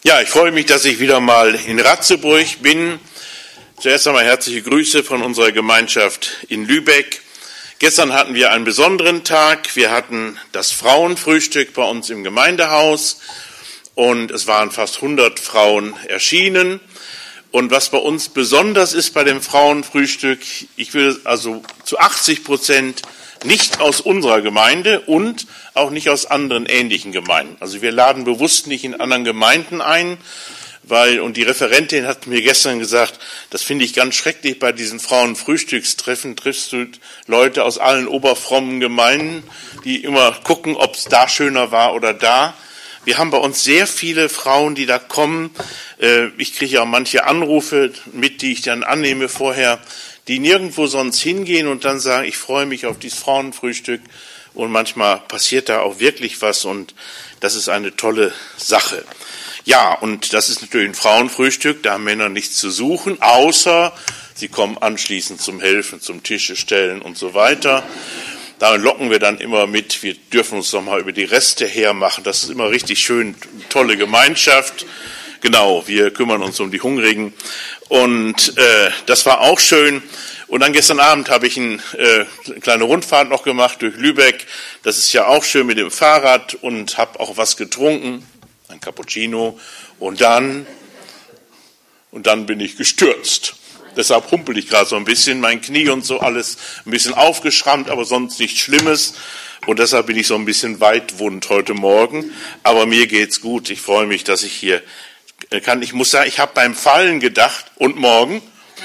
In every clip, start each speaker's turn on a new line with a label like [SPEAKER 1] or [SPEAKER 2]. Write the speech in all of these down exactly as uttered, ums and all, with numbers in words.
[SPEAKER 1] Ja, ich freue mich, dass ich wieder mal in Ratzeburg bin. Zuerst einmal herzliche Grüße von unserer Gemeinschaft in Lübeck. Gestern hatten wir einen besonderen Tag. Wir hatten das Frauenfrühstück bei uns im Gemeindehaus und es waren fast hundert Frauen erschienen. Und was bei uns besonders ist bei dem Frauenfrühstück, ich will also zu achtzig Prozent nicht aus unserer Gemeinde und auch nicht aus anderen ähnlichen Gemeinden. Also wir laden bewusst nicht in anderen Gemeinden ein, weil, und die Referentin hat mir gestern gesagt, das finde ich ganz schrecklich, bei diesen Frauenfrühstückstreffen triffst du Leute aus allen oberfrommen Gemeinden, die immer gucken, ob es da schöner war oder da. Wir haben bei uns sehr viele Frauen, die da kommen. Ich kriege auch manche Anrufe mit, die ich dann annehme vorher, die nirgendwo sonst hingehen und dann sagen, ich freue mich auf dieses Frauenfrühstück. Und manchmal passiert da auch wirklich was und das ist eine tolle Sache. Ja, und das ist natürlich ein Frauenfrühstück, da haben Männer nichts zu suchen, außer sie kommen anschließend zum Helfen, zum Tische stellen und so weiter. Da locken wir dann immer mit, wir dürfen uns doch mal über die Reste hermachen. Das ist immer richtig schön, tolle Gemeinschaft. Genau, wir kümmern uns um die Hungrigen. Und äh, das war auch schön. Und dann gestern Abend habe ich ein, äh, eine kleine Rundfahrt noch gemacht durch Lübeck. Das ist ja auch schön mit dem Fahrrad und habe auch was getrunken, ein Cappuccino. Und dann, und dann bin ich gestürzt. Deshalb humpel ich gerade so ein bisschen, mein Knie und so alles ein bisschen aufgeschrammt, aber sonst nichts Schlimmes. Und deshalb bin ich so ein bisschen weitwund heute Morgen. Aber mir geht's gut. Ich freue mich, dass ich hier kann. Ich muss sagen, ich habe beim Fallen gedacht, und morgen?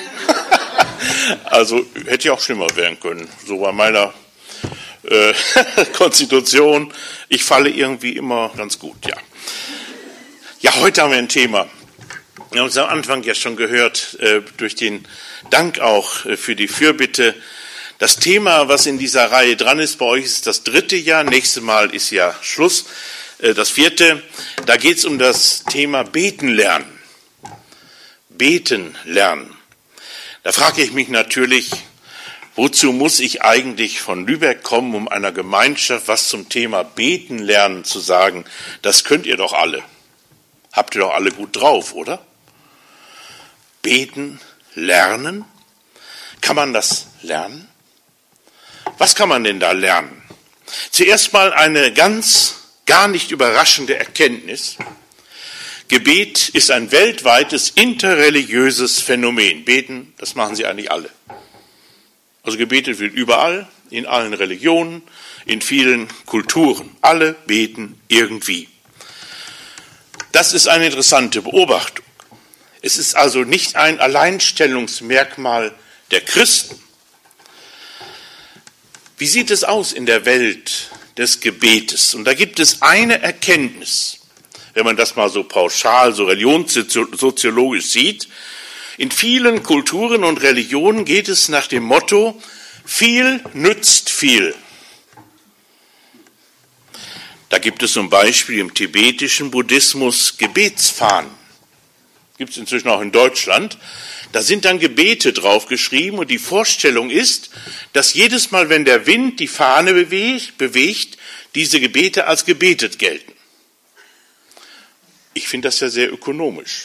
[SPEAKER 1] Also hätte ja auch schlimmer werden können. So bei meiner äh, Konstitution. Ich falle irgendwie immer ganz gut, ja. Ja, heute haben wir ein Thema. Wir haben uns am Anfang ja schon gehört, äh, durch den Dank auch äh, für die Fürbitte. Das Thema, was in dieser Reihe dran ist, bei euch ist das dritte Jahr, nächstes Mal ist ja Schluss, äh, das vierte. Da geht es um das Thema Beten lernen. Beten lernen. Da frage ich mich natürlich, wozu muss ich eigentlich von Lübeck kommen, um einer Gemeinschaft was zum Thema Beten lernen zu sagen? Das könnt ihr doch alle. Habt ihr doch alle gut drauf, oder? Beten, lernen? Kann man das lernen? Was kann man denn da lernen? Zuerst mal eine ganz, gar nicht überraschende Erkenntnis. Gebet ist ein weltweites, interreligiöses Phänomen. Beten, das machen sie eigentlich alle. Also gebetet wird überall, in allen Religionen, in vielen Kulturen. Alle beten irgendwie. Das ist eine interessante Beobachtung. Es ist also nicht ein Alleinstellungsmerkmal der Christen. Wie sieht es aus in der Welt des Gebetes? Und da gibt es eine Erkenntnis, wenn man das mal so pauschal, so religionssoziologisch sieht. In vielen Kulturen und Religionen geht es nach dem Motto, viel nützt viel. Da gibt es zum Beispiel im tibetischen Buddhismus Gebetsfahnen. Gibt es inzwischen auch in Deutschland. Da sind dann Gebete draufgeschrieben und die Vorstellung ist, dass jedes Mal, wenn der Wind die Fahne bewegt, bewegt diese Gebete als gebetet gelten. Ich finde das ja sehr ökonomisch.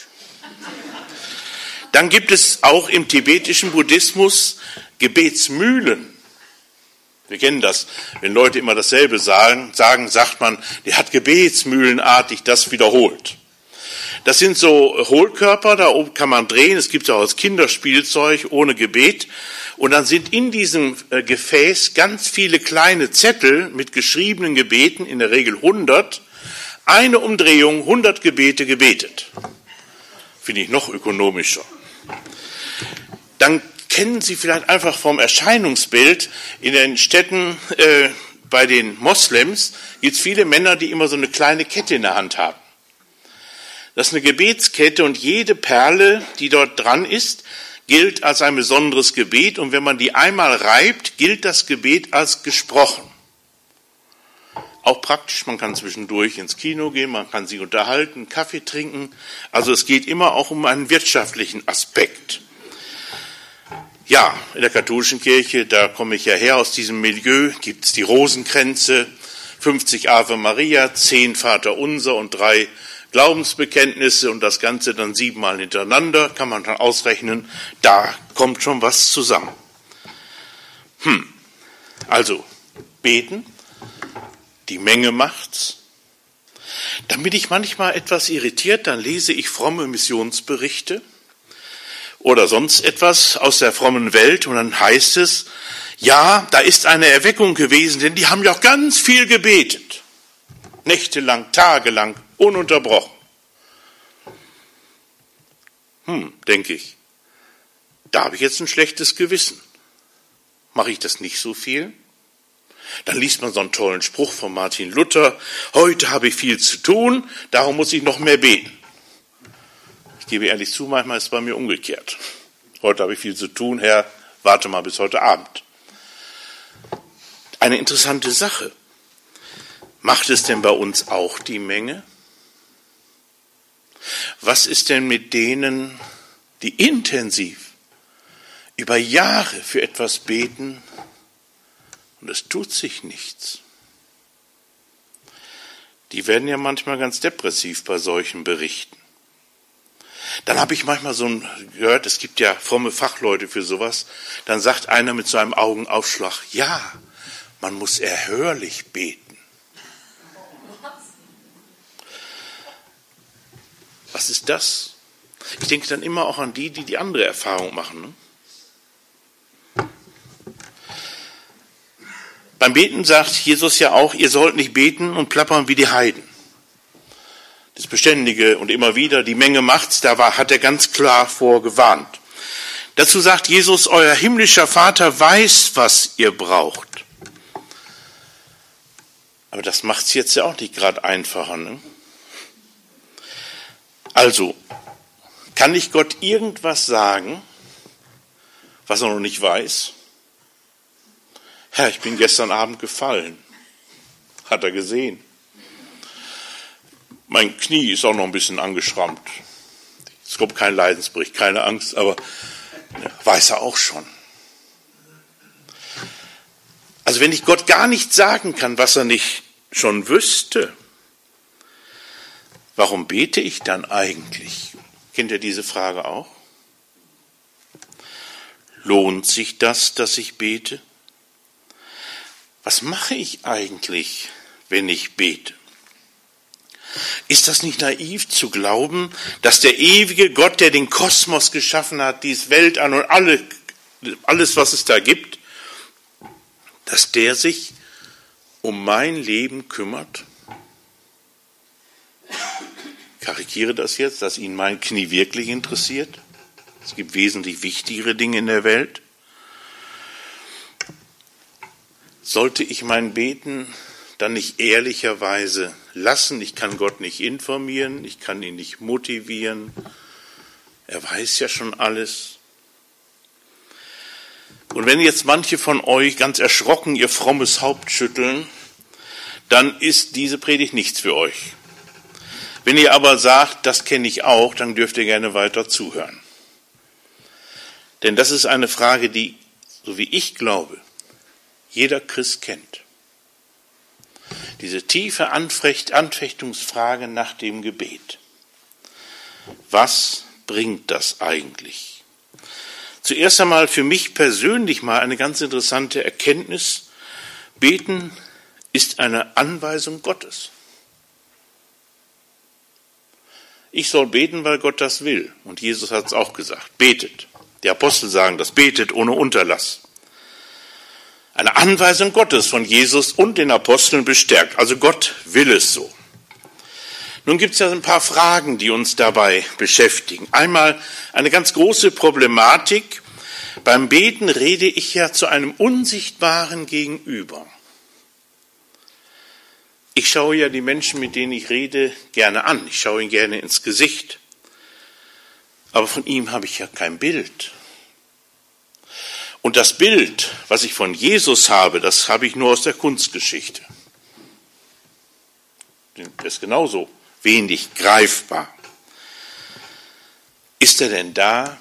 [SPEAKER 1] Dann gibt es auch im tibetischen Buddhismus Gebetsmühlen. Wir kennen das, wenn Leute immer dasselbe sagen, sagen, sagt man, der hat gebetsmühlenartig das wiederholt. Das sind so Hohlkörper, da oben kann man drehen, es gibt auch als Kinderspielzeug ohne Gebet. Und dann sind in diesem Gefäß ganz viele kleine Zettel mit geschriebenen Gebeten, in der Regel hundert, eine Umdrehung, hundert Gebete gebetet. Finde ich noch ökonomischer. Dann kennen Sie vielleicht einfach vom Erscheinungsbild in den Städten, äh, bei den Moslems gibt es viele Männer, die immer so eine kleine Kette in der Hand haben. Das ist eine Gebetskette und jede Perle, die dort dran ist, gilt als ein besonderes Gebet und wenn man die einmal reibt, gilt das Gebet als gesprochen. Auch praktisch, man kann zwischendurch ins Kino gehen, man kann sich unterhalten, Kaffee trinken. Also es geht immer auch um einen wirtschaftlichen Aspekt. Ja, in der katholischen Kirche, da komme ich ja her aus diesem Milieu, gibt es die Rosenkränze, fünfzig Ave Maria, zehn Vater Unser und drei Glaubensbekenntnisse und das Ganze dann siebenmal hintereinander, kann man dann ausrechnen, da kommt schon was zusammen. Hm, also beten, die Menge macht's. Dann bin ich manchmal etwas irritiert, dann lese ich fromme Missionsberichte oder sonst etwas aus der frommen Welt und dann heißt es, ja, da ist eine Erweckung gewesen, denn die haben ja auch ganz viel gebetet. Nächtelang, tagelang, ununterbrochen. Hm, denke ich, da habe ich jetzt ein schlechtes Gewissen. Mache ich das nicht so viel? Dann liest man so einen tollen Spruch von Martin Luther, heute habe ich viel zu tun, darum muss ich noch mehr beten. Ich gebe ehrlich zu, manchmal ist es bei mir umgekehrt. Heute habe ich viel zu tun, Herr, warte mal bis heute Abend. Eine interessante Sache. Macht es denn bei uns auch die Menge? Was ist denn mit denen, die intensiv über Jahre für etwas beten und es tut sich nichts? Die werden ja manchmal ganz depressiv bei solchen Berichten. Dann habe ich manchmal so ein, gehört, es gibt ja fromme Fachleute für sowas, dann sagt einer mit so einem Augenaufschlag, ja, man muss erhörlich beten. Was ist das? Ich denke dann immer auch an die, die die andere Erfahrung machen. Ne? Beim Beten sagt Jesus ja auch, ihr sollt nicht beten und plappern wie die Heiden. Das Beständige und immer wieder, die Menge macht's, da war, hat er ganz klar vorgewarnt. Dazu sagt Jesus, euer himmlischer Vater weiß, was ihr braucht. Aber das macht's jetzt ja auch nicht gerade einfacher. Ne? Also, kann ich Gott irgendwas sagen, was er noch nicht weiß? Herr, ich bin gestern Abend gefallen. Hat er gesehen. Mein Knie ist auch noch ein bisschen angeschrammt. Es kommt kein Leidensbericht, keine Angst, aber weiß er auch schon. Also wenn ich Gott gar nicht sagen kann, was er nicht schon wüsste, warum bete ich dann eigentlich? Kennt ihr diese Frage auch? Lohnt sich das, dass ich bete? Was mache ich eigentlich, wenn ich bete? Ist das nicht naiv zu glauben, dass der ewige Gott, der den Kosmos geschaffen hat, dieses Weltall und alle, alles, was es da gibt, dass der sich um mein Leben kümmert? Ich karikiere das jetzt, dass ihn mein Knie wirklich interessiert. Es gibt wesentlich wichtigere Dinge in der Welt. Sollte ich mein Beten dann nicht ehrlicherweise lassen? Ich kann Gott nicht informieren, ich kann ihn nicht motivieren. Er weiß ja schon alles. Und wenn jetzt manche von euch ganz erschrocken ihr frommes Haupt schütteln, dann ist diese Predigt nichts für euch. Wenn ihr aber sagt, das kenne ich auch, dann dürft ihr gerne weiter zuhören. Denn das ist eine Frage, die, so wie ich glaube, jeder Christ kennt. Diese tiefe Anfechtungsfrage nach dem Gebet. Was bringt das eigentlich? Zuerst einmal für mich persönlich mal eine ganz interessante Erkenntnis. Beten ist eine Anweisung Gottes. Ich soll beten, weil Gott das will. Und Jesus hat es auch gesagt. Betet. Die Apostel sagen das. Betet ohne Unterlass. Eine Anweisung Gottes von Jesus und den Aposteln bestärkt. Also Gott will es so. Nun gibt es ja ein paar Fragen, die uns dabei beschäftigen. Einmal eine ganz große Problematik. Beim Beten rede ich ja zu einem unsichtbaren Gegenüber. Ich schaue ja die Menschen, mit denen ich rede, gerne an. Ich schaue ihnen gerne ins Gesicht. Aber von ihm habe ich ja kein Bild. Und das Bild, was ich von Jesus habe, das habe ich nur aus der Kunstgeschichte. Das ist genauso wenig greifbar. Ist er denn da?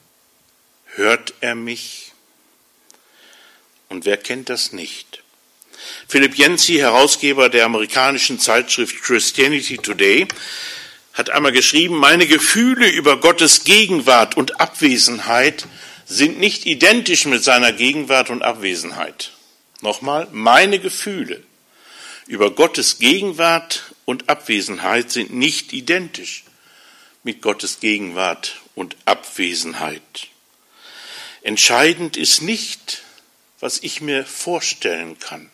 [SPEAKER 1] Hört er mich? Und wer kennt das nicht? Philip Yancey, Herausgeber der amerikanischen Zeitschrift Christianity Today, hat einmal geschrieben, meine Gefühle über Gottes Gegenwart und Abwesenheit sind nicht identisch mit seiner Gegenwart und Abwesenheit. Nochmal, meine Gefühle über Gottes Gegenwart und Abwesenheit sind nicht identisch mit Gottes Gegenwart und Abwesenheit. Entscheidend ist nicht, was ich mir vorstellen kann.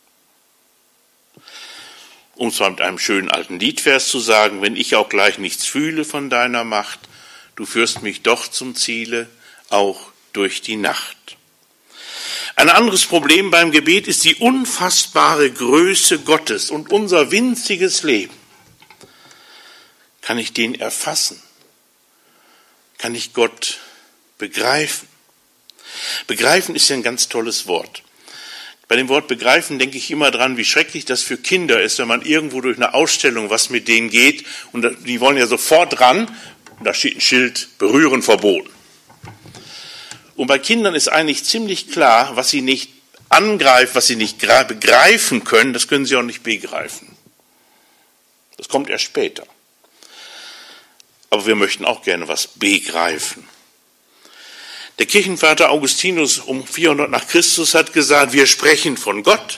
[SPEAKER 1] Um es mal mit einem schönen alten Liedvers zu sagen, wenn ich auch gleich nichts fühle von deiner Macht, du führst mich doch zum Ziele, auch durch die Nacht. Ein anderes Problem beim Gebet ist die unfassbare Größe Gottes und unser winziges Leben. Kann ich den erfassen? Kann ich Gott begreifen? Begreifen ist ja ein ganz tolles Wort. Bei dem Wort begreifen denke ich immer dran, wie schrecklich das für Kinder ist, wenn man irgendwo durch eine Ausstellung was mit denen geht und die wollen ja sofort ran und da steht ein Schild, berühren verboten. Und bei Kindern ist eigentlich ziemlich klar, was sie nicht angreifen, was sie nicht begreifen können, das können sie auch nicht begreifen. Das kommt erst später. Aber wir möchten auch gerne was begreifen. Der Kirchenvater Augustinus um vierhundert nach Christus hat gesagt, wir sprechen von Gott.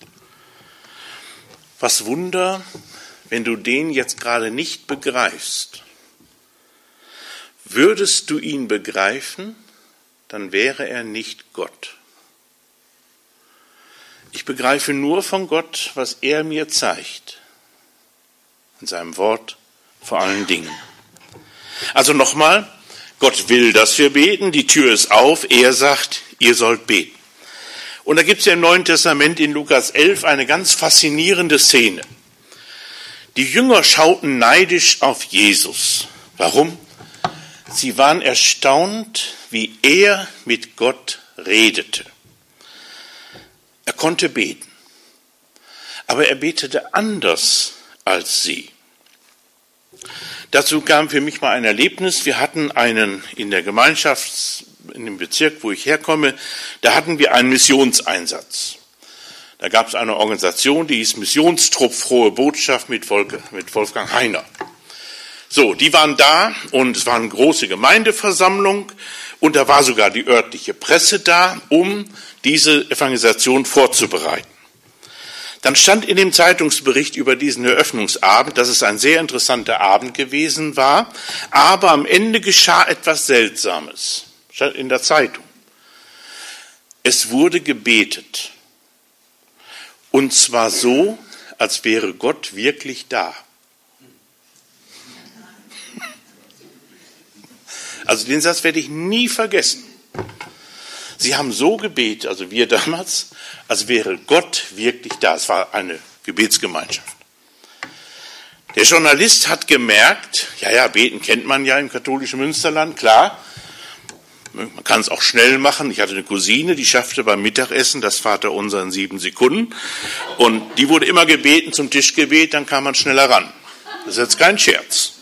[SPEAKER 1] Was Wunder, wenn du den jetzt gerade nicht begreifst. Würdest du ihn begreifen, dann wäre er nicht Gott. Ich begreife nur von Gott, was er mir zeigt. In seinem Wort vor allen Dingen. Also nochmal, Gott will, dass wir beten, die Tür ist auf, er sagt, ihr sollt beten. Und da gibt es ja im Neuen Testament in Lukas elf eine ganz faszinierende Szene. Die Jünger schauten neidisch auf Jesus. Warum? Sie waren erstaunt, wie er mit Gott redete. Er konnte beten, aber er betete anders als sie. Dazu kam für mich mal ein Erlebnis. Wir hatten einen in der Gemeinschaft, in dem Bezirk, wo ich herkomme, da hatten wir einen Missionseinsatz. Da gab es eine Organisation, die hieß Missionstrupp Frohe Botschaft mit Wolfgang Heiner. So, die waren da und es war eine große Gemeindeversammlung und da war sogar die örtliche Presse da, um diese Evangelisation vorzubereiten. Dann stand in dem Zeitungsbericht über diesen Eröffnungsabend, dass es ein sehr interessanter Abend gewesen war, aber am Ende geschah etwas Seltsames, stand in der Zeitung. Es wurde gebetet. Und zwar so, als wäre Gott wirklich da. Also den Satz werde ich nie vergessen. Sie haben so gebetet, also wir damals, als wäre Gott wirklich da. Es war eine Gebetsgemeinschaft. Der Journalist hat gemerkt, ja, ja, beten kennt man ja im katholischen Münsterland, klar. Man kann es auch schnell machen. Ich hatte eine Cousine, die schaffte beim Mittagessen das Vaterunser in sieben Sekunden. Und die wurde immer gebeten zum Tischgebet, dann kam man schneller ran. Das ist jetzt kein Scherz.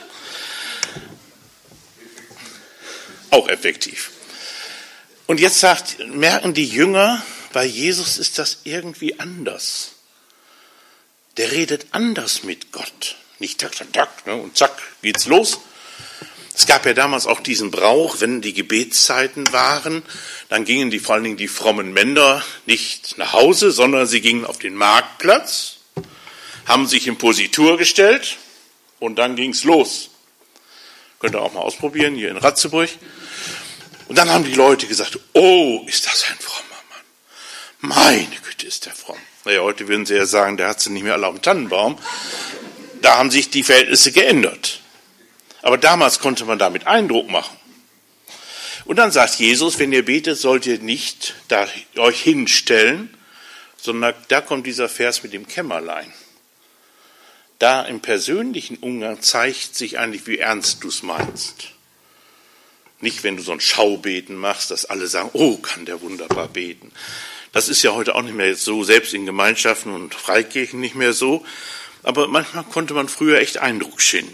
[SPEAKER 1] Auch effektiv. Und jetzt sagt, merken die Jünger, bei Jesus ist das irgendwie anders. Der redet anders mit Gott. Nicht tak, tak, tak, ne, und zack, geht's los. Es gab ja damals auch diesen Brauch, wenn die Gebetszeiten waren, dann gingen die, vor allen Dingen die frommen Männer nicht nach Hause, sondern sie gingen auf den Marktplatz, haben sich in Positur gestellt und dann ging's los. Könnt ihr auch mal ausprobieren, hier in Ratzeburg. Und dann haben die Leute gesagt, oh, ist das ein frommer Mann. Meine Güte, ist der fromm. Naja, heute würden sie ja sagen, der hat sie nicht mehr alle auf dem Tannenbaum. Da haben sich die Verhältnisse geändert. Aber damals konnte man damit Eindruck machen. Und dann sagt Jesus, wenn ihr betet, sollt ihr nicht da euch hinstellen, sondern da kommt dieser Vers mit dem Kämmerlein. Da im persönlichen Umgang zeigt sich eigentlich, wie ernst du es meinst. Nicht, wenn du so ein Schaubeten machst, dass alle sagen, oh, kann der wunderbar beten. Das ist ja heute auch nicht mehr so, selbst in Gemeinschaften und Freikirchen nicht mehr so. Aber manchmal konnte man früher echt Eindruck schinden.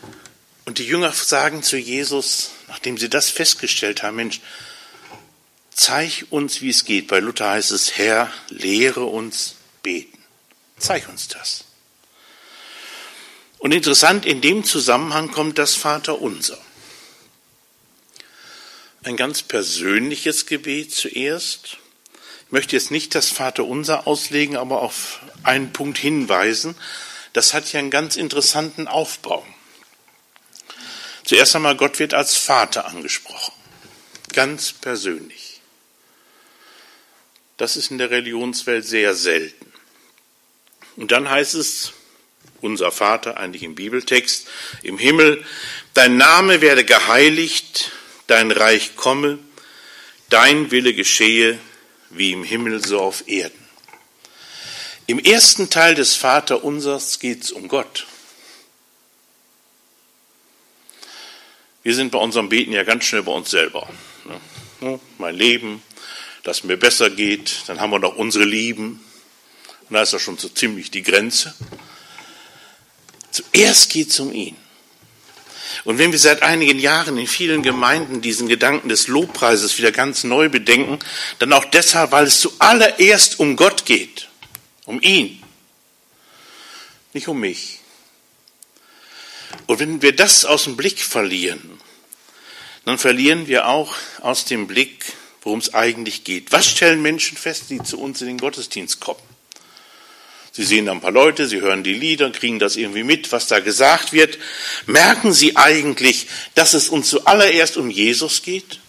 [SPEAKER 1] Und die Jünger sagen zu Jesus, nachdem sie das festgestellt haben, Mensch, zeig uns, wie es geht. Bei Luther heißt es, Herr, lehre uns beten. Zeig uns das. Und interessant, in dem Zusammenhang kommt das Vaterunser. Ein ganz persönliches Gebet zuerst. Ich möchte jetzt nicht das Vaterunser auslegen, aber auf einen Punkt hinweisen. Das hat ja einen ganz interessanten Aufbau. Zuerst einmal, Gott wird als Vater angesprochen. Ganz persönlich. Das ist in der Religionswelt sehr selten. Und dann heißt es, unser Vater, eigentlich im Bibeltext, im Himmel, dein Name werde geheiligt, dein Reich komme, dein Wille geschehe, wie im Himmel so auf Erden. Im ersten Teil des Vaterunsers geht es um Gott. Wir sind bei unserem Beten ja ganz schnell bei uns selber. Mein Leben, dass es mir besser geht, dann haben wir noch unsere Lieben. Und da ist doch schon so ziemlich die Grenze. Zuerst geht es um ihn. Und wenn wir seit einigen Jahren in vielen Gemeinden diesen Gedanken des Lobpreises wieder ganz neu bedenken, dann auch deshalb, weil es zuallererst um Gott geht, um ihn, nicht um mich. Und wenn wir das aus dem Blick verlieren, dann verlieren wir auch aus dem Blick, worum es eigentlich geht. Was stellen Menschen fest, die zu uns in den Gottesdienst kommen? Sie sehen ein paar Leute, sie hören die Lieder, kriegen das irgendwie mit, was da gesagt wird. Merken sie eigentlich, dass es uns zuallererst um Jesus geht?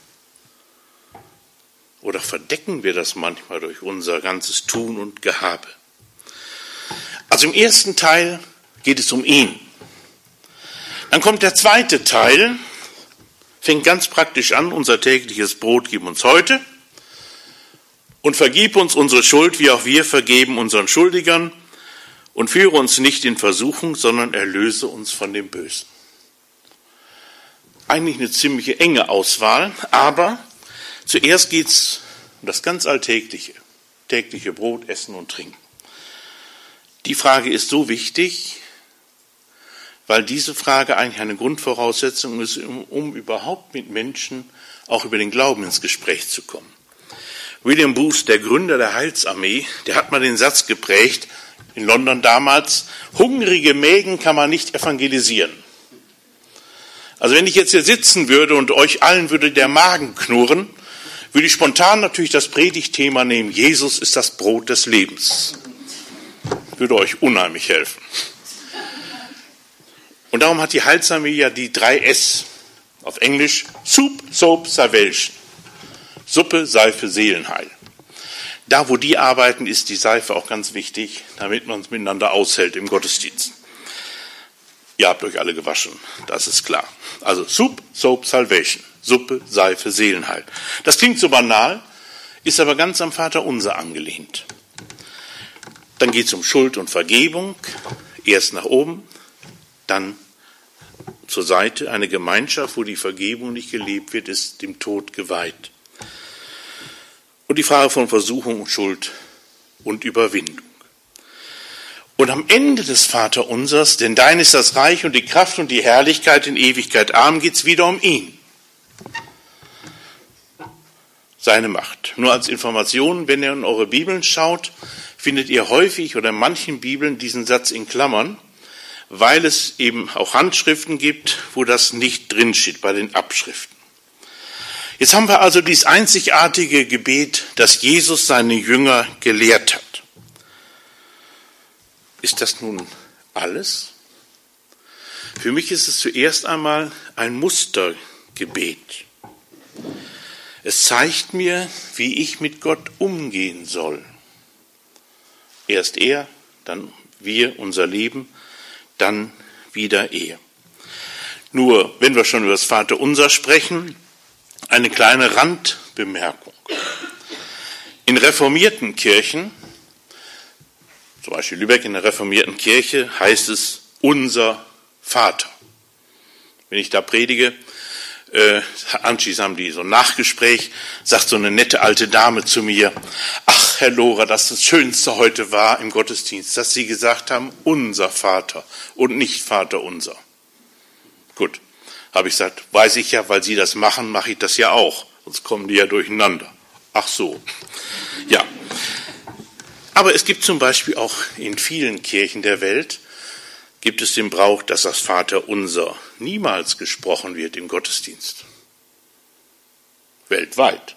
[SPEAKER 1] Oder verdecken wir das manchmal durch unser ganzes Tun und Gehabe? Also im ersten Teil geht es um ihn. Dann kommt der zweite Teil, fängt ganz praktisch an, unser tägliches Brot gib uns heute. Und vergib uns unsere Schuld, wie auch wir vergeben unseren Schuldigern. Und führe uns nicht in Versuchung, sondern erlöse uns von dem Bösen. Eigentlich eine ziemliche enge Auswahl, aber zuerst geht es um das ganz Alltägliche. Tägliche Brot, Essen und Trinken. Die Frage ist so wichtig, weil diese Frage eigentlich eine Grundvoraussetzung ist, um, um überhaupt mit Menschen auch über den Glauben ins Gespräch zu kommen. William Booth, der Gründer der Heilsarmee, der hat mal den Satz geprägt, in London damals, hungrige Mägen kann man nicht evangelisieren. Also wenn ich jetzt hier sitzen würde und euch allen würde der Magen knurren, würde ich spontan natürlich das Predigtthema nehmen, Jesus ist das Brot des Lebens. Würde euch unheimlich helfen. Und darum hat die Heilsarmee ja die drei S, auf Englisch, Soup, Soap, Salvation. Suppe, Seife, Seelenheil. Da, wo die arbeiten, ist die Seife auch ganz wichtig, damit man es miteinander aushält im Gottesdienst. Ihr habt euch alle gewaschen, das ist klar. Also Soup, Soap, Salvation. Suppe, Seife, Seelenheil. Das klingt so banal, ist aber ganz am Vaterunser angelehnt. Dann geht es um Schuld und Vergebung, erst nach oben, dann zur Seite. Eine Gemeinschaft, wo die Vergebung nicht gelebt wird, ist dem Tod geweiht. Und die Frage von Versuchung, Schuld und Überwindung. Und am Ende des Vaterunsers, denn dein ist das Reich und die Kraft und die Herrlichkeit in Ewigkeit arm, geht es wieder um ihn. Seine Macht. Nur als Information, wenn ihr in eure Bibeln schaut, findet ihr häufig oder in manchen Bibeln diesen Satz in Klammern, weil es eben auch Handschriften gibt, wo das nicht drinsteht, bei den Abschriften. Jetzt haben wir also dieses einzigartige Gebet, das Jesus seine Jünger gelehrt hat. Ist das nun alles? Für mich ist es zuerst einmal ein Mustergebet. Es zeigt mir, wie ich mit Gott umgehen soll. Erst er, dann wir, unser Leben, dann wieder er. Nur, wenn wir schon über das Vaterunser sprechen, eine kleine Randbemerkung. In reformierten Kirchen, zum Beispiel Lübeck in der reformierten Kirche, heißt es unser Vater. Wenn ich da predige, äh, anschließend haben die so ein Nachgespräch, sagt so eine nette alte Dame zu mir, ach Herr Lohrer, dass das Schönste heute war im Gottesdienst, dass Sie gesagt haben, unser Vater und nicht Vater unser. Gut. Habe ich gesagt, weiß ich ja, weil Sie das machen, mache ich das ja auch. sonst kommen die ja durcheinander. Ach so, ja. Aber es gibt zum Beispiel auch in vielen Kirchen der Welt, gibt es den Brauch, dass das Vaterunser niemals gesprochen wird im Gottesdienst. Weltweit.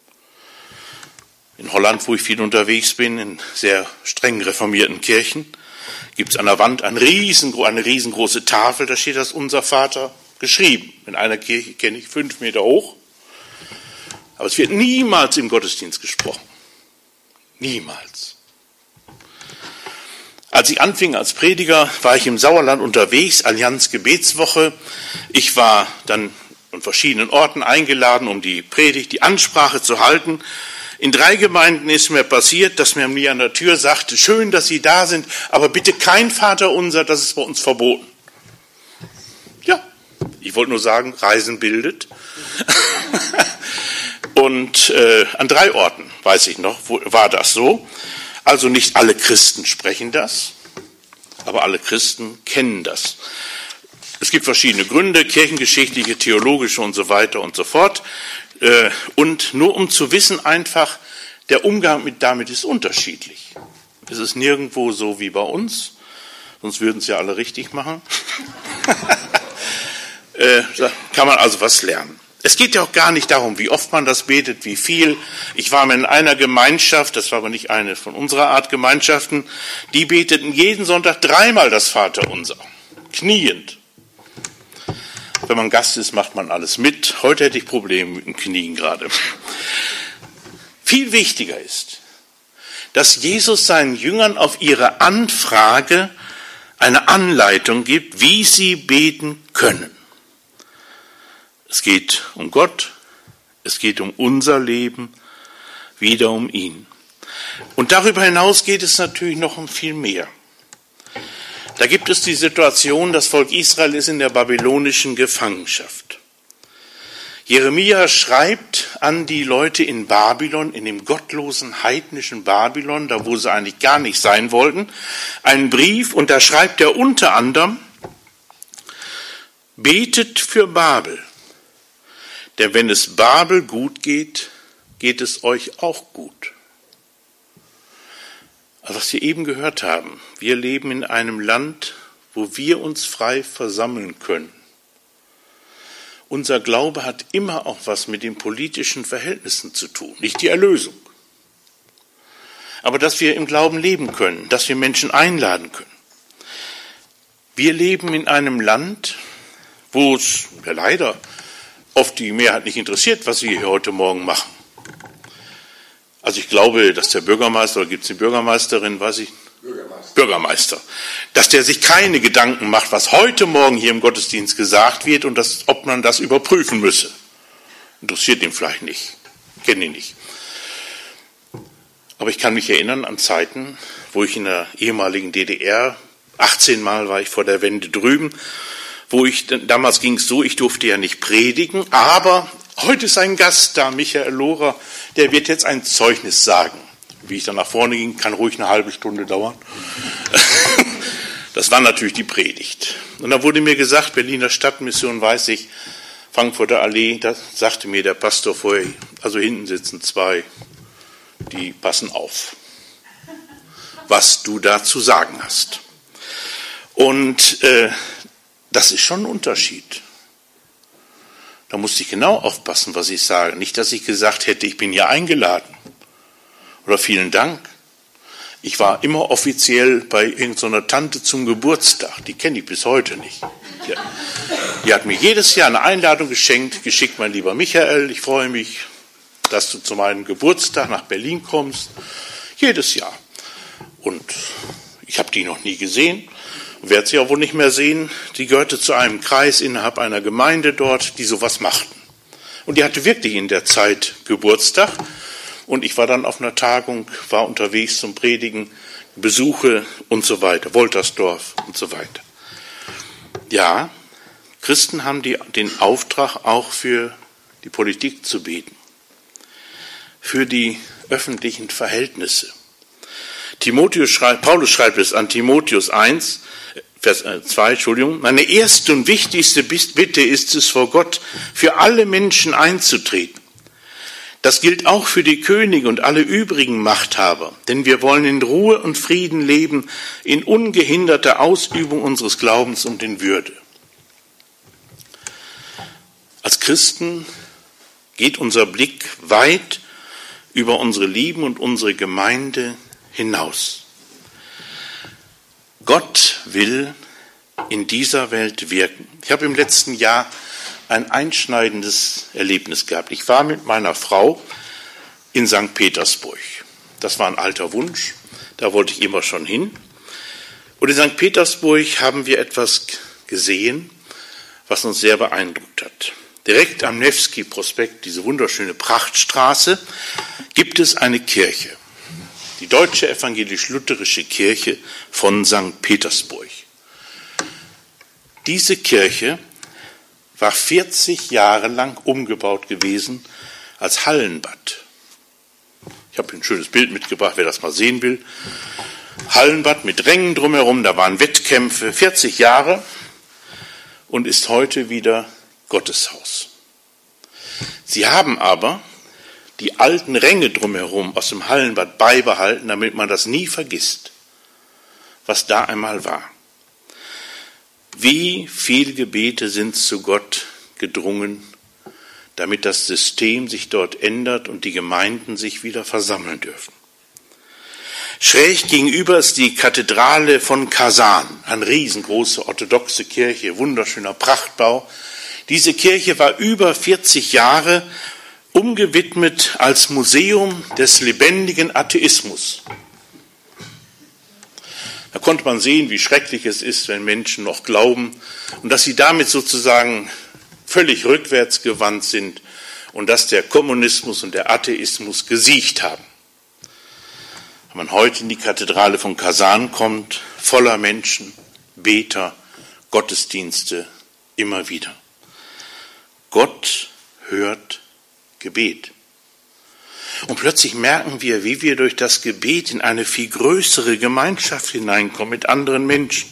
[SPEAKER 1] In Holland, wo ich viel unterwegs bin, in sehr streng reformierten Kirchen, gibt es an der Wand eine, riesengro- eine riesengroße Tafel, da steht das Unser Vater geschrieben. In einer Kirche kenne ich fünf Meter hoch. Aber es wird niemals im Gottesdienst gesprochen. Niemals. Als ich anfing als Prediger, war ich im Sauerland unterwegs, Allianz Gebetswoche. Ich war dann an verschiedenen Orten eingeladen, um die Predigt, die Ansprache zu halten. In drei Gemeinden ist mir passiert, dass mir mir an der Tür sagte, schön, dass Sie da sind, aber bitte kein Vaterunser, das ist bei uns verboten. Ja, ich wollte nur sagen, Reisen bildet. Und äh, an drei Orten, weiß ich noch, wo, war das so. Also nicht alle Christen sprechen das, aber alle Christen kennen das. Es gibt verschiedene Gründe, kirchengeschichtliche, theologische und so weiter und so fort. Und nur um zu wissen einfach, der Umgang mit damit ist unterschiedlich. Es ist nirgendwo so wie bei uns, sonst würden es ja alle richtig machen. Da kann man also was lernen. Es geht ja auch gar nicht darum, wie oft man das betet, wie viel. Ich war mal in einer Gemeinschaft, das war aber nicht eine von unserer Art Gemeinschaften, die beteten jeden Sonntag dreimal das Vaterunser, kniend. Wenn man Gast ist, macht man alles mit. Heute hätte ich Probleme mit dem Knien gerade. Viel wichtiger ist, dass Jesus seinen Jüngern auf ihre Anfrage eine Anleitung gibt, wie sie beten können. Es geht um Gott, es geht um unser Leben, wieder um ihn. Und darüber hinaus geht es natürlich noch um viel mehr. Da gibt es die Situation, das Volk Israel ist in der babylonischen Gefangenschaft. Jeremia schreibt an die Leute in Babylon, in dem gottlosen, heidnischen Babylon, da wo sie eigentlich gar nicht sein wollten, einen Brief, und da schreibt er unter anderem, betet für Babel. Denn wenn es Babel gut geht, geht es euch auch gut. Also was wir eben gehört haben, wir leben in einem Land, wo wir uns frei versammeln können. Unser Glaube hat immer auch was mit den politischen Verhältnissen zu tun, nicht die Erlösung. Aber dass wir im Glauben leben können, dass wir Menschen einladen können. Wir leben in einem Land, wo es ja leider oft die Mehrheit nicht interessiert, was wir hier heute Morgen machen. Also ich glaube, dass der Bürgermeister, oder gibt es eine Bürgermeisterin, weiß ich, Bürgermeister. Bürgermeister, dass der sich keine Gedanken macht, was heute Morgen hier im Gottesdienst gesagt wird und das, ob man das überprüfen müsse. Interessiert ihn vielleicht nicht, kenne ihn nicht. Aber ich kann mich erinnern an Zeiten, wo ich in der ehemaligen D D R, achtzehn Mal war ich vor der Wende drüben, wo ich, damals ging es so, ich durfte ja nicht predigen, aber heute ist ein Gast da, Michael Lohrer, der wird jetzt ein Zeugnis sagen. Wie ich dann nach vorne ging, kann ruhig eine halbe Stunde dauern. Das war natürlich die Predigt. Und da wurde mir gesagt, Berliner Stadtmission, weiß ich, Frankfurter Allee, da sagte mir der Pastor vorher, also hinten sitzen zwei, die passen auf, was du da zu sagen hast. Und äh, das ist schon ein Unterschied. Da musste ich genau aufpassen, was ich sage. Nicht, dass ich gesagt hätte, ich bin hier eingeladen. Oder vielen Dank. Ich war immer offiziell bei irgendeiner Tante zum Geburtstag. Die kenne ich bis heute nicht. Die, die hat mir jedes Jahr eine Einladung geschenkt, geschickt, mein lieber Michael. Ich freue mich, dass du zu meinem Geburtstag nach Berlin kommst. Jedes Jahr. Und ich habe die noch nie gesehen. Werde sie auch wohl nicht mehr sehen. Die gehörte zu einem Kreis innerhalb einer Gemeinde dort, die sowas machten. Und die hatte wirklich in der Zeit Geburtstag. Und ich war dann auf einer Tagung, war unterwegs zum Predigen, Besuche und so weiter, Woltersdorf und so weiter. Ja, Christen haben die, den Auftrag, auch für die Politik zu beten, für die öffentlichen Verhältnisse. Timotheus schreibt, Paulus schreibt es an Timotheus eins, Vers zwei, Entschuldigung. Meine erste und wichtigste Bitte ist es, vor Gott für alle Menschen einzutreten, Das gilt auch für die Könige und alle übrigen Machthaber, denn wir wollen in Ruhe und Frieden leben, in ungehinderter Ausübung unseres Glaubens und in Würde. Als Christen geht unser Blick weit über unsere Lieben und unsere Gemeinde hinaus. Gott will in dieser Welt wirken. Ich habe im letzten Jahr ein einschneidendes Erlebnis gehabt. Ich war mit meiner Frau in Sankt Petersburg. Das war ein alter Wunsch, da wollte ich immer schon hin. Und in Sankt Petersburg haben wir etwas gesehen, was uns sehr beeindruckt hat. Direkt am Newski-Prospekt, diese wunderschöne Prachtstraße, gibt es eine Kirche. Die Deutsche Evangelisch-Lutherische Kirche von Sankt Petersburg. Diese Kirche war vierzig Jahre lang umgebaut gewesen als Hallenbad. Ich habe ein schönes Bild mitgebracht, wer das mal sehen will. Hallenbad mit Rängen drumherum, da waren Wettkämpfe, vierzig Jahre und ist heute wieder Gotteshaus. Sie haben aber die alten Ränge drumherum aus dem Hallenbad beibehalten, damit man das nie vergisst, was da einmal war. Wie viele Gebete sind zu Gott gedrungen, damit das System sich dort ändert und die Gemeinden sich wieder versammeln dürfen. Schräg gegenüber ist die Kathedrale von Kasan, eine riesengroße orthodoxe Kirche, wunderschöner Prachtbau. Diese Kirche war über vierzig Jahre umgewidmet als Museum des lebendigen Atheismus. Da konnte man sehen, wie schrecklich es ist, wenn Menschen noch glauben und dass sie damit sozusagen völlig rückwärts gewandt sind und dass der Kommunismus und der Atheismus gesiegt haben. Wenn man heute in die Kathedrale von Kasan kommt, voller Menschen, Beter, Gottesdienste, immer wieder. Gott hört Gebet. Und plötzlich merken wir, wie wir durch das Gebet in eine viel größere Gemeinschaft hineinkommen mit anderen Menschen.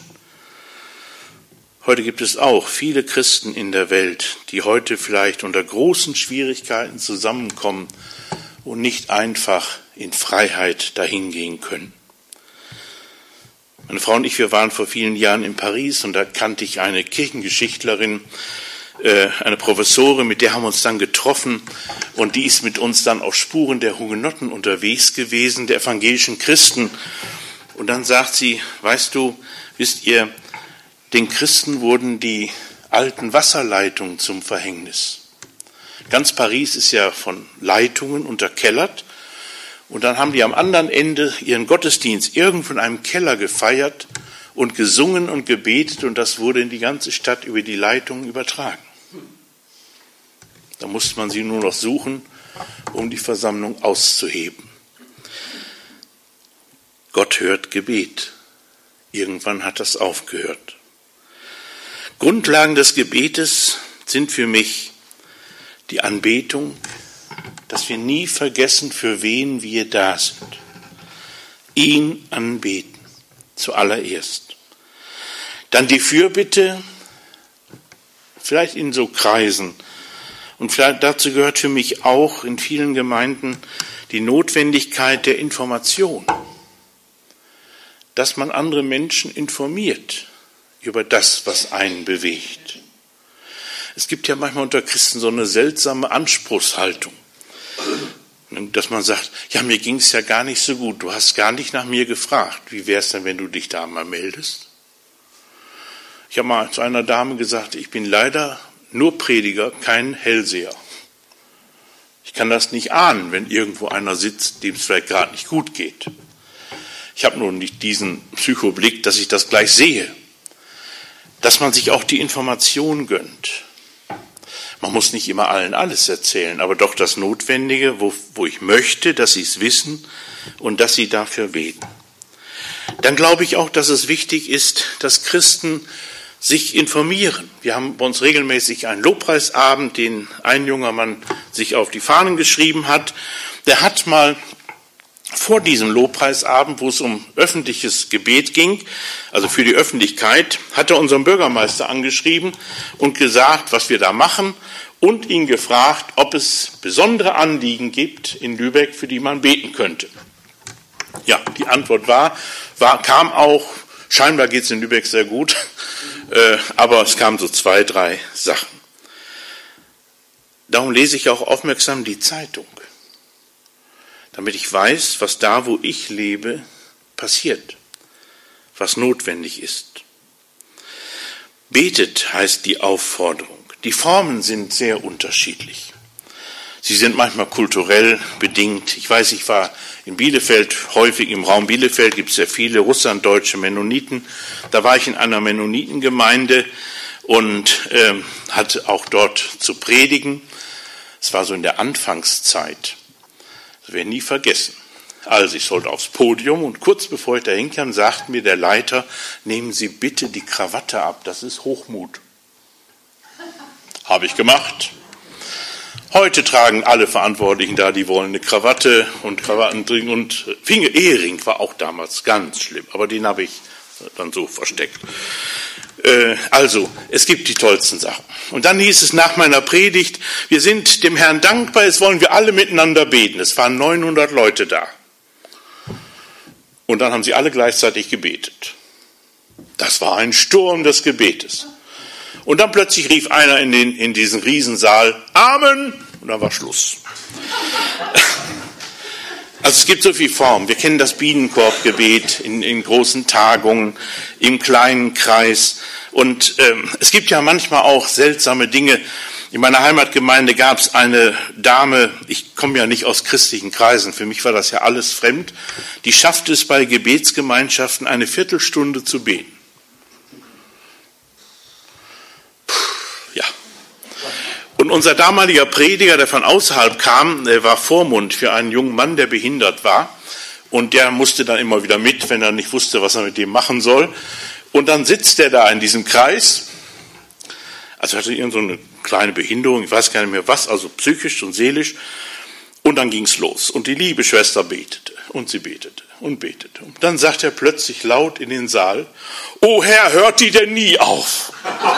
[SPEAKER 1] Heute gibt es auch viele Christen in der Welt, die heute vielleicht unter großen Schwierigkeiten zusammenkommen und nicht einfach in Freiheit dahin gehen können. Meine Frau und ich, wir waren vor vielen Jahren in Paris und da kannte ich eine Kirchengeschichtlerin, eine Professorin, mit der haben wir uns dann getroffen und die ist mit uns dann auf Spuren der Hugenotten unterwegs gewesen, der evangelischen Christen. Und dann sagt sie, weißt du, wisst ihr, den Christen wurden die alten Wasserleitungen zum Verhängnis. Ganz Paris ist ja von Leitungen unterkellert und dann haben die am anderen Ende ihren Gottesdienst irgendwo in einem Keller gefeiert und gesungen und gebetet und das wurde in die ganze Stadt über die Leitungen übertragen. Da musste man sie nur noch suchen, um die Versammlung auszuheben. Gott hört Gebet. Irgendwann hat das aufgehört. Grundlagen des Gebetes sind für mich die Anbetung, dass wir nie vergessen, für wen wir da sind. Ihn anbeten, zuallererst. Dann die Fürbitte, vielleicht in so Kreisen. Und vielleicht dazu gehört für mich auch in vielen Gemeinden die Notwendigkeit der Information. Dass man andere Menschen informiert über das, was einen bewegt. Es gibt ja manchmal unter Christen so eine seltsame Anspruchshaltung. Dass man sagt, ja, mir ging es ja gar nicht so gut, du hast gar nicht nach mir gefragt. Wie wäre es denn, wenn du dich da mal meldest? Ich habe mal zu einer Dame gesagt, ich bin leider nur Prediger, kein Hellseher. Ich kann das nicht ahnen, wenn irgendwo einer sitzt, dem es vielleicht gerade nicht gut geht. Ich habe nur nicht diesen Psychoblick, dass ich das gleich sehe. Dass man sich auch die Information gönnt. Man muss nicht immer allen alles erzählen, aber doch das Notwendige, wo, wo ich möchte, dass sie es wissen und dass sie dafür beten. Dann glaube ich auch, dass es wichtig ist, dass Christen sich informieren. Wir haben bei uns regelmäßig einen Lobpreisabend, den ein junger Mann sich auf die Fahnen geschrieben hat. Der hat mal vor diesem Lobpreisabend, wo es um öffentliches Gebet ging, also für die Öffentlichkeit, hat er unseren Bürgermeister angeschrieben und gesagt, was wir da machen und ihn gefragt, ob es besondere Anliegen gibt in Lübeck, für die man beten könnte. Ja, die Antwort war, war kam auch, scheinbar geht es in Lübeck sehr gut, äh, aber es kamen so zwei, drei Sachen. Darum lese ich auch aufmerksam die Zeitung, damit ich weiß, was da, wo ich lebe, passiert, was notwendig ist. Betet heißt die Aufforderung. Die Formen sind sehr unterschiedlich. Sie sind manchmal kulturell bedingt. Ich weiß, ich war in Bielefeld, häufig im Raum Bielefeld gibt es sehr viele russlanddeutsche Mennoniten. Da war ich in einer Mennonitengemeinde und äh, hatte auch dort zu predigen. Es war so in der Anfangszeit. Das werde ich nie vergessen. Also ich sollte aufs Podium und kurz bevor ich da hinkam, sagte mir der Leiter, nehmen Sie bitte die Krawatte ab, das ist Hochmut. Habe ich gemacht. Heute tragen alle Verantwortlichen da, die wollen eine Krawatte und Krawattendring und Finger, Ehering war auch damals ganz schlimm, aber den habe ich dann so versteckt. Äh, also, es gibt die tollsten Sachen. Und dann hieß es nach meiner Predigt, wir sind dem Herrn dankbar, jetzt wollen wir alle miteinander beten. Es waren neunhundert Leute da. Und dann haben sie alle gleichzeitig gebetet. Das war ein Sturm des Gebetes. Und dann plötzlich rief einer in, den, in diesen Riesensaal, Amen, und dann war Schluss. Also es gibt so viele Formen. Wir kennen das Bienenkorbgebet in, in großen Tagungen, im kleinen Kreis. Und ähm, es gibt ja manchmal auch seltsame Dinge. In meiner Heimatgemeinde gab es eine Dame, ich komme ja nicht aus christlichen Kreisen, für mich war das ja alles fremd, die schafft es bei Gebetsgemeinschaften eine Viertelstunde zu beten. Puh, ja. Und unser damaliger Prediger, der von außerhalb kam, der war Vormund für einen jungen Mann, der behindert war. Und der musste dann immer wieder mit, wenn er nicht wusste, was er mit dem machen soll. Und dann sitzt er da in diesem Kreis. Also hatte irgend so eine kleine Behinderung, ich weiß gar nicht mehr was, also psychisch und seelisch. Und dann ging's los. Und die liebe Schwester betete und sie betete und betete. Und dann sagt er plötzlich laut in den Saal, O Herr, hört die denn nie auf?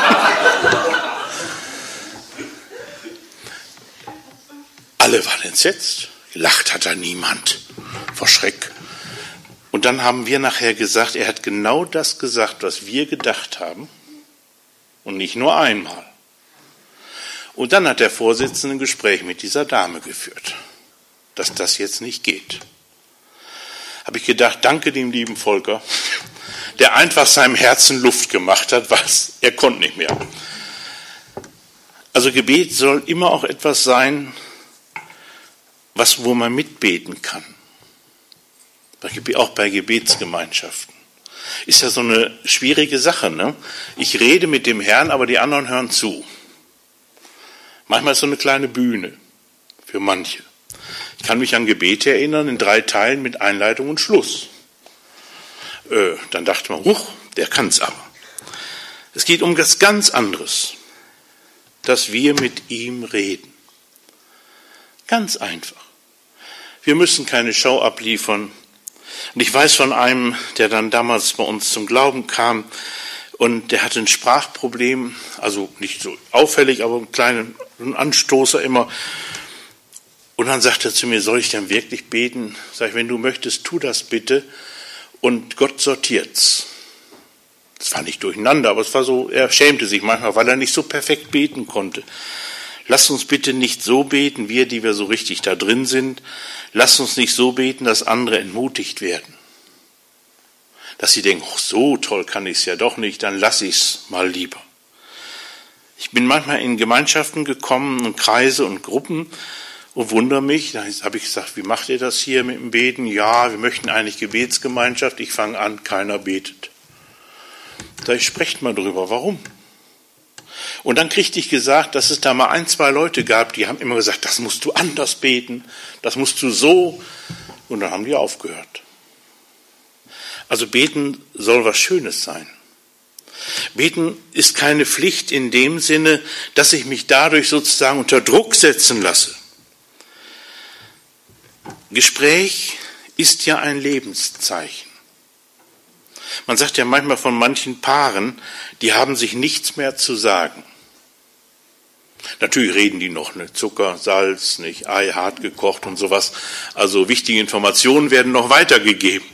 [SPEAKER 1] Alle waren entsetzt. Gelacht hat da niemand vor Schreck. Und dann haben wir nachher gesagt, er hat genau das gesagt, was wir gedacht haben. Und nicht nur einmal. Und dann hat der Vorsitzende ein Gespräch mit dieser Dame geführt, dass das jetzt nicht geht. Habe ich gedacht, danke dem lieben Volker, der einfach seinem Herzen Luft gemacht hat, was er konnte nicht mehr. Also Gebet soll immer auch etwas sein, was, wo man mitbeten kann. Auch bei Gebetsgemeinschaften. Ist ja so eine schwierige Sache, ne? Ich rede mit dem Herrn, aber die anderen hören zu. Manchmal ist so eine kleine Bühne für manche. Ich kann mich an Gebete erinnern, in drei Teilen mit Einleitung und Schluss. Äh, dann dachte man, huch, der kann's aber. Es geht um was ganz anderes, dass wir mit ihm reden. Ganz einfach. Wir müssen keine Show abliefern. Und ich weiß von einem, der dann damals bei uns zum Glauben kam und der hatte ein Sprachproblem, also nicht so auffällig, aber einen kleinen Anstoßer immer. Und dann sagte er zu mir, soll ich denn wirklich beten? Sag ich, wenn du möchtest, tu das bitte und Gott sortiert's. Das war nicht durcheinander, aber es war so, er schämte sich manchmal, weil er nicht so perfekt beten konnte. Lasst uns bitte nicht so beten, wir, die wir so richtig da drin sind. Lasst uns nicht so beten, dass andere entmutigt werden. Dass sie denken, oh, so toll kann ich es ja doch nicht, dann lass ich es mal lieber. Ich bin manchmal in Gemeinschaften gekommen, in Kreise und Gruppen und wundere mich. Da habe ich gesagt, wie macht ihr das hier mit dem Beten? Ja, wir möchten eigentlich Gebetsgemeinschaft. Ich fange an, keiner betet. Da sprecht mal drüber, warum? Und dann kriegte ich gesagt, dass es da mal ein, zwei Leute gab, die haben immer gesagt, das musst du anders beten, das musst du so. Und dann haben die aufgehört. Also beten soll was Schönes sein. Beten ist keine Pflicht in dem Sinne, dass ich mich dadurch sozusagen unter Druck setzen lasse. Gespräch ist ja ein Lebenszeichen. Man sagt ja manchmal von manchen Paaren, die haben sich nichts mehr zu sagen. Natürlich reden die noch, ne? Zucker, Salz, nicht Ei, hart gekocht und sowas. Also wichtige Informationen werden noch weitergegeben.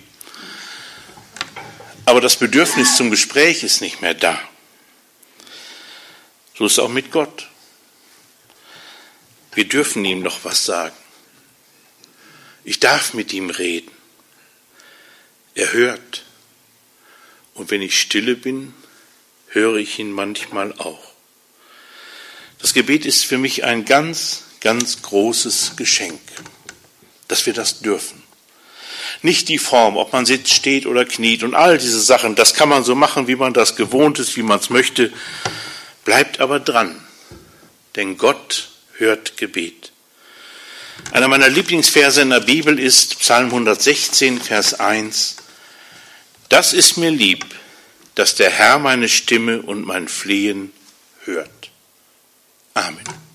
[SPEAKER 1] Aber das Bedürfnis zum Gespräch ist nicht mehr da. So ist es auch mit Gott. Wir dürfen ihm noch was sagen. Ich darf mit ihm reden. Er hört. Und wenn ich stille bin, höre ich ihn manchmal auch. Das Gebet ist für mich ein ganz, ganz großes Geschenk, dass wir das dürfen. Nicht die Form, ob man sitzt, steht oder kniet und all diese Sachen, das kann man so machen, wie man das gewohnt ist, wie man es möchte. Bleibt aber dran, denn Gott hört Gebet. Einer meiner Lieblingsverse in der Bibel ist Psalm hundertsechzehn, Vers eins. Das ist mir lieb, dass der Herr meine Stimme und mein Flehen hört. Amen.